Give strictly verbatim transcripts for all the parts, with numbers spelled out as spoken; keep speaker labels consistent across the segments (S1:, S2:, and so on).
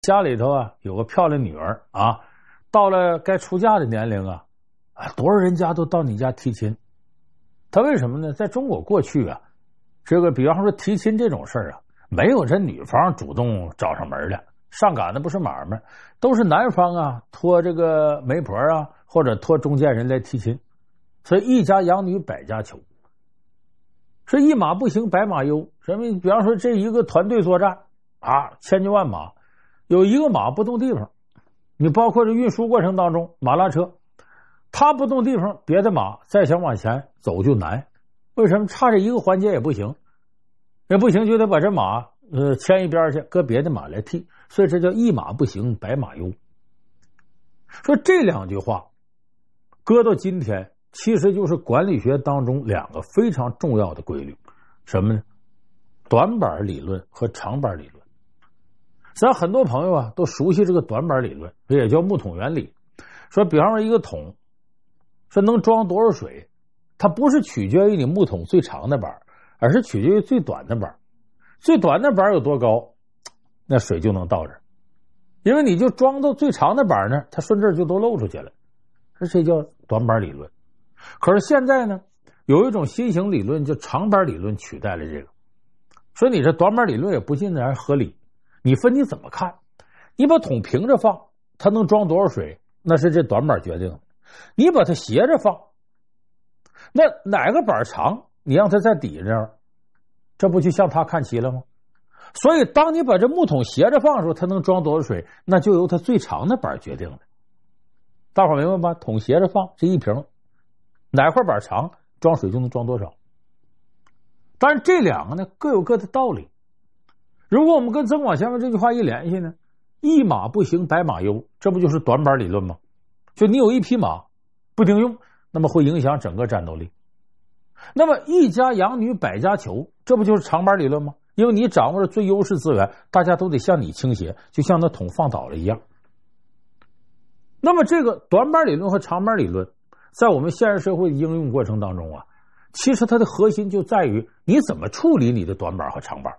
S1: 家里头啊有个漂亮女儿啊，到了该出嫁的年龄啊，啊，多少人家都到你家提亲。他为什么呢？在中国过去啊，这个比方说提亲这种事儿啊，没有这女方主动找上门来，上赶的不是买卖，都是男方啊托这个媒婆啊或者托中间人来提亲。所以一家养女百家求，是一马不行百马忧。什么？比方说这一个团队作战啊，千军万马，有一个马不动地方，你包括这运输过程当中，马拉车它不动地方，别的马再想往前走就难。为什么？差这一个环节也不行，也不行就得把这马呃牵一边去，搁别的马来替。所以这叫一马不行百马忧。说这两句话搁到今天，其实就是管理学当中两个非常重要的规律。什么呢？短板理论和长板理论。咱很多朋友啊都熟悉这个短板理论，这也叫木桶原理。说比方说一个桶说能装多少水，它不是取决于你木桶最长的板，而是取决于最短的板。最短的板有多高，那水就能到这儿。因为你就装到最长的板呢，它顺这就都漏出去了。这叫短板理论。可是现在呢，有一种新型理论叫长板理论取代了这个。说你这短板理论也不尽然合理，你分你怎么看。你把桶平着放，它能装多少水，那是这短板决定的。你把它斜着放，那哪个板长，你让它在底下这儿，这不就向它看齐了吗？所以当你把这木桶斜着放的时候，它能装多少水，那就由它最长的板决定了。大伙明白吧？桶斜着放，这一瓶哪块板长，装水就能装多少。但是这两个呢各有各的道理。如果我们跟增广前面这句话一联系呢，一马不行百马忧，这不就是短板理论吗？就你有一匹马不顶用，那么会影响整个战斗力。那么一家养女百家求，这不就是长板理论吗？因为你掌握了最优势资源，大家都得向你倾斜，就像那桶放倒了一样。那么这个短板理论和长板理论在我们现实社会的应用过程当中啊，其实它的核心就在于你怎么处理你的短板和长板。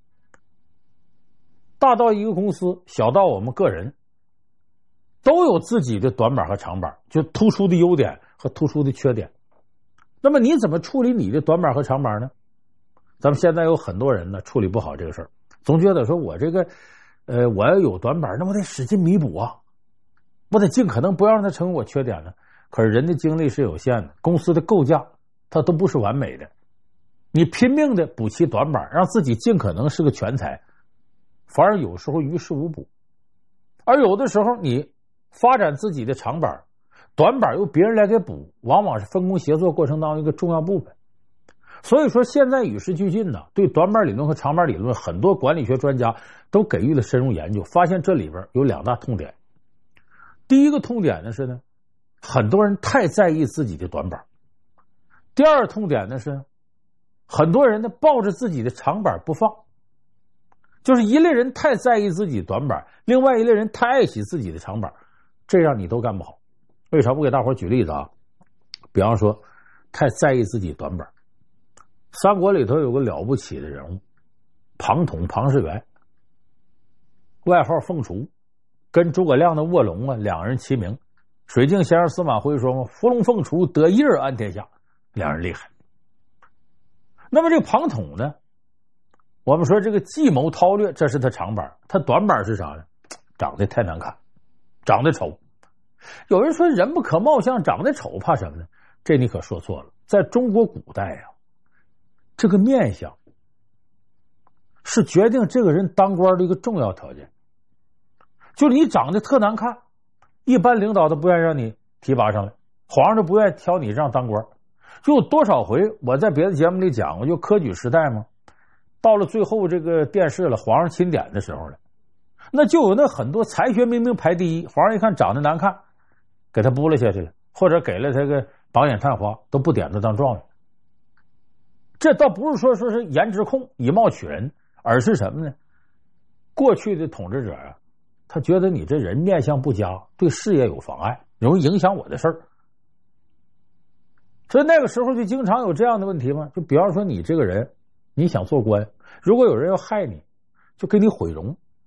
S1: 大到一个公司，小到我们个人，都有自己的短板和长板，就突出的优点和突出的缺点。那么你怎么处理你的短板和长板呢？咱们现在有很多人呢处理不好这个事儿，总觉得说我这个呃，我要有短板，那我得使劲弥补啊，我得尽可能不要让它成为我缺点呢。可是人的精力是有限的，公司的构架它都不是完美的，你拼命的补齐短板，让自己尽可能是个全才，反而有时候于事无补。而有的时候你发展自己的长板，短板由别人来给补，往往是分工协作过程当中一个重要部分。所以说现在与时俱进呢，对短板理论和长板理论，很多管理学专家都给予了深入研究，发现这里边有两大痛点。第一个痛点呢是呢，很多人太在意自己的短板。第二个痛点呢是，很多人呢抱着自己的长板不放。就是一类人太在意自己的短板，另外一类人太爱惜自己的长板，这样你都干不好。为啥？不给大伙举例子啊？比方说太在意自己短板。三国里头有个了不起的人物庞统，庞士元，外号凤雏，跟诸葛亮的卧龙啊两人齐名。水镜先生司马徽说伏龙凤雏，得一人安天下，两人厉害。那么这个庞统呢，我们说这个计谋韬略，这是他长板，他短板是啥呢？长得太难看，长得丑。有人说人不可貌相，长得丑怕什么呢？这你可说错了。在中国古代啊，这个面相是决定这个人当官的一个重要条件。就是你长得特难看，一般领导都不愿意让你提拔上来，皇上都不愿意挑你这样当官。就有多少回我在别的节目里讲过，就科举时代嘛，到了最后这个殿试了，皇上钦点的时候了，那就有那很多才学明明排第一，皇上一看长得难看，给他拨了下去了，或者给了他个榜眼探花，都不点他当状元。这倒不是说说是颜值控以貌取人，而是什么呢？过去的统治者啊，他觉得你这人面相不佳，对事业有妨碍，容易影响我的事儿。所以那个时候就经常有这样的问题嘛，就比方说你这个人，你想做官，如果有人要害你，就给你毁容，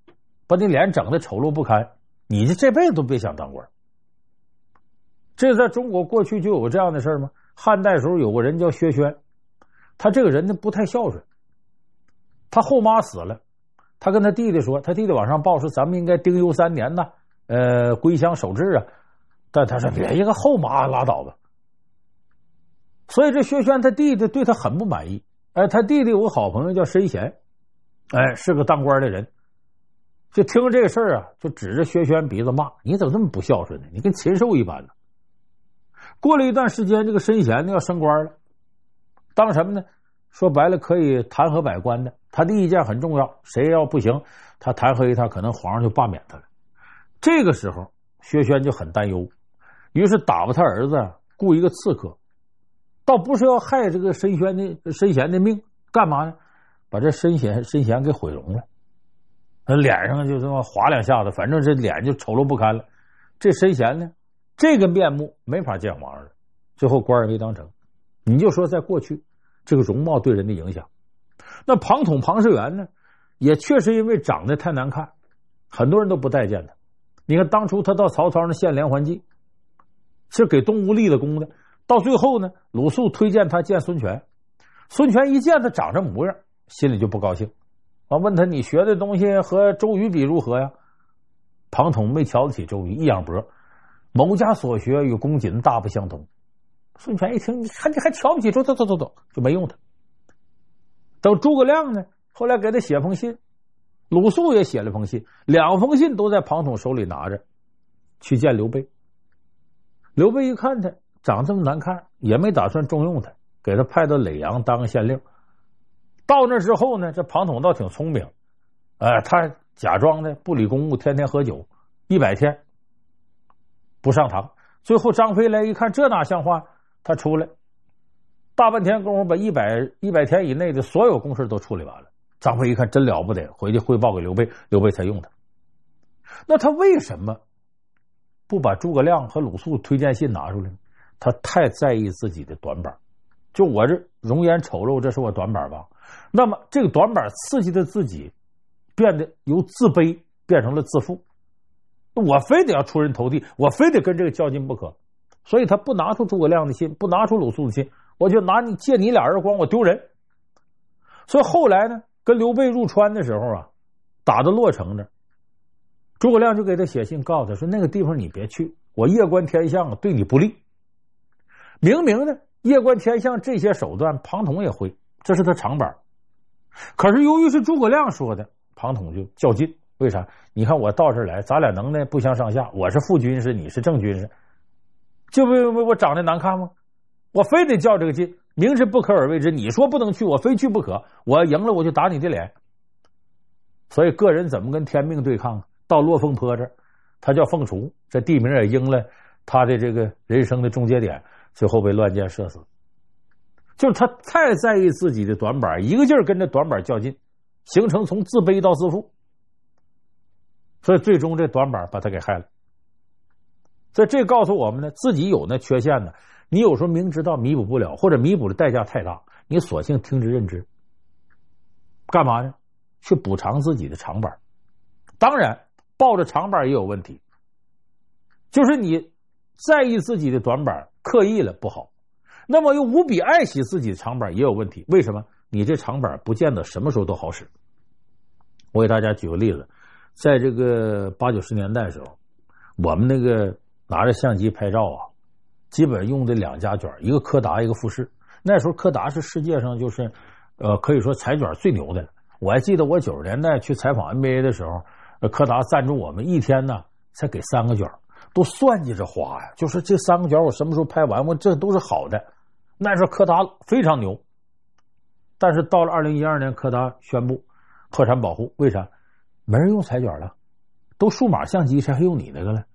S1: 把你脸整的丑陋不堪，你这辈子都别想当官。这在中国过去就有这样的事吗？汉代时候有个人叫薛轩，他这个人呢不太孝顺，他后妈死了，他跟他弟弟说，他弟弟往上报说咱们应该丁忧三年呐，呃，归乡守制啊，但他说别一个后妈拉倒吧。所以这薛轩他弟弟对他很不满意。哎，他弟弟有个好朋友叫申贤，哎，是个当官的人，就听这个事儿啊，就指着薛轩鼻子骂：“你怎么这么不孝顺呢？你跟禽兽一般呢！”过了一段时间，这个申贤呢要升官了，当什么呢？说白了可以弹劾百官的。他的意见很重要，谁要不行，他弹劾一他，可能皇上就罢免他了。这个时候，薛轩就很担忧，于是打发他儿子雇一个刺客。倒不是要害这个申轩的申贤的命，干嘛呢？把这申贤申贤给毁容了，他脸上就这么划两下子，反正这脸就丑陋不堪了。这申贤呢，这个面目没法见皇上了，最后官也没当成。你就说在过去，这个容貌对人的影响。那庞统庞士元呢，也确实因为长得太难看，很多人都不待见他。你看当初他到曹操那献连环计，是给东吴立了功的。到最后呢，鲁肃推荐他见孙权，孙权一见他长这模样，心里就不高兴啊，问他你学的东西和周瑜比如何呀？庞统没瞧得起周瑜，一仰脖，某家所学与公瑾大不相同。孙权一听，你看你还瞧不起，走走走走走，就没用他。等诸葛亮呢，后来给他写封信，鲁肃也写了封信，两封信都在庞统手里拿着，去见刘备。刘备一看他长这么难看，也没打算重用他，给他派到耒阳当个县令。到那之后呢，这庞统倒挺聪明，呃，他假装的不理公务，天天喝酒，一百天不上堂。最后张飞来一看，这哪像话？他出来，大半天功夫把一百一百天以内的所有公事都处理完了。张飞一看真了不得，回去汇报给刘备，刘备才用他。那他为什么不把诸葛亮和鲁肃推荐信拿出来呢？他太在意自己的短板，就我这容颜丑陋，这是我短板吧？那么这个短板刺激的自己变得由自卑变成了自负，我非得要出人头地，我非得跟这个较劲不可。所以他不拿出诸葛亮的信，不拿出鲁肃的信，我就拿你借你俩耳光，我丢人。所以后来呢，跟刘备入川的时候啊，打到洛城这，诸葛亮就给他写信，告诉他说那个地方你别去，我夜观天象对你不利。明明呢，夜观天象这些手段庞统也会，这是他长板。可是由于是诸葛亮说的，庞统就较劲。为啥？你看我到这儿来，咱俩能耐不相上下，我是副军师，你是正军师，就为为我长得难看吗？我非得较这个劲，明知不可而为之。你说不能去，我非去不可。我赢了我就打你的脸。所以个人怎么跟天命对抗？到落凤坡这儿，他叫凤雏，这地名也应了他的这个人生的终结点，最后被乱箭射死。就是他太在意自己的短板，一个劲儿跟着短板较劲，形成从自卑到自负，所以最终这短板把他给害了。所以这告诉我们呢，自己有那缺陷呢，你有时候明知道弥补不了，或者弥补的代价太大，你索性听之任之。干嘛呢？去补偿自己的长板。当然抱着长板也有问题，就是你在意自己的短板，刻意了不好，那么又无比爱惜自己的长板也有问题。为什么？你这长板不见得什么时候都好使。我给大家举个例子，在这个八九十年代的时候，我们那个拿着相机拍照啊，基本用的两家卷，一个柯达，一个富士。那时候柯达是世界上就是呃，可以说裁卷最牛的了。我还记得我九十年代去采访 N B A 的时候，柯达赞助我们一天呢才给三个卷，都算计着花呀，就是这三个卷我什么时候拍完，我这都是好的。那时候柯达非常牛。但是到了二零一二年，柯达宣布破产保护，为啥？没人用裁卷了，都数码相机，谁还用你那个了？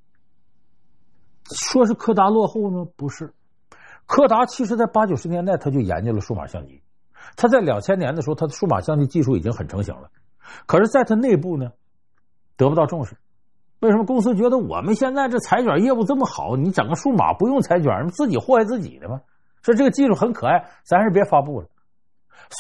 S1: 说是柯达落后呢？不是，柯达其实在八九十年代他就研究了数码相机，他在两千年的时候，他的数码相机技术已经很成型了，可是在他内部呢得不到重视。为什么？公司觉得我们现在这裁卷业务这么好，你整个数码不用裁卷，自己祸害自己的吗？说这个技术很可爱，咱还是别发布了。所以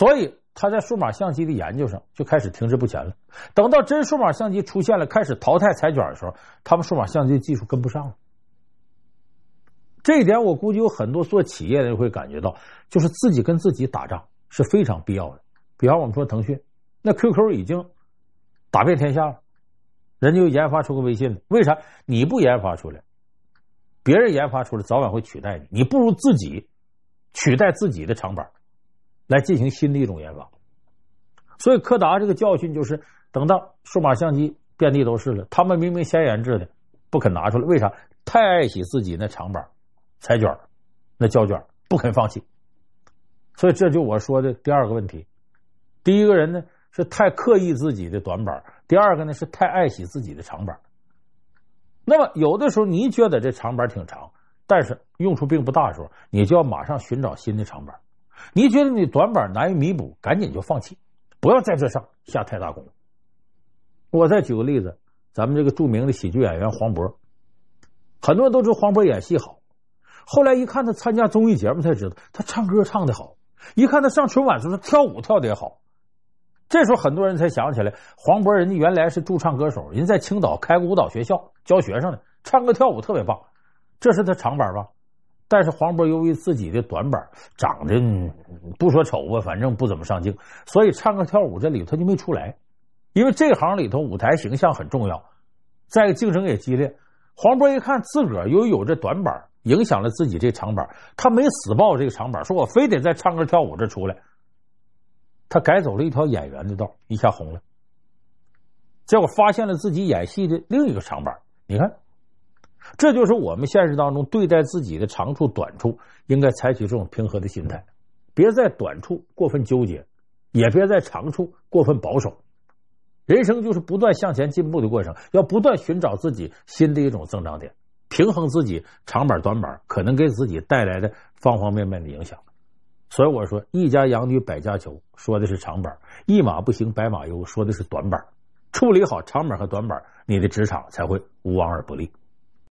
S1: 他在数码相机的研究上就开始停滞不前了。等到真数码相机出现了，开始淘汰裁卷的时候，他们数码相机技术跟不上了。这一点我估计有很多做企业的人会感觉到，就是自己跟自己打仗是非常必要的。比方我们说腾讯，那 Q Q 已经打遍天下了，人家又研发出个微信了，为啥你不研发出来？别人研发出来早晚会取代你，你不如自己取代自己的长板来进行新的一种研发。所以柯达这个教训就是，等到数码相机遍地都是了，他们明明先研制的不肯拿出来，为啥？太爱惜自己那长板裁卷那胶卷，不肯放弃。所以这就我说的第二个问题。第一个人呢是太刻意自己的短板，第二个呢是太爱惜自己的长板。那么有的时候你觉得这长板挺长，但是用处并不大的时候，你就要马上寻找新的长板。你觉得你短板难以弥补，赶紧就放弃，不要在这上下太大功夫。我再举个例子，咱们这个著名的喜剧演员黄渤，很多人都知道黄渤演戏好，后来一看他参加综艺节目才知道他唱歌唱得好，一看他上春晚时候他跳舞跳得也好。这时候很多人才想起来，黄渤人家原来是驻唱歌手，人在青岛开个舞蹈学校教学生的，唱歌跳舞特别棒，这是他长板吧。但是黄渤由于自己的短板，长得不说丑吧，反正不怎么上镜，所以唱歌跳舞这里头他就没出来。因为这行里头舞台形象很重要，再一个竞争也激烈。黄渤一看自个儿由于有这短板影响了自己这长板，他没死抱这个长板，说我非得在唱歌跳舞这出来，他改走了一条演员的道，一下红了。结果发现了自己演戏的另一个长板。你看，这就是我们现实当中对待自己的长处短处应该采取这种平和的心态，别在短处过分纠结，也别在长处过分保守。人生就是不断向前进步的过程，要不断寻找自己新的一种增长点，平衡自己长板短板可能给自己带来的方方面面的影响。所以我说，一家养女百家求说的是长板，一马不行白马忧说的是短板。处理好长板和短板，你的职场才会无往而不利。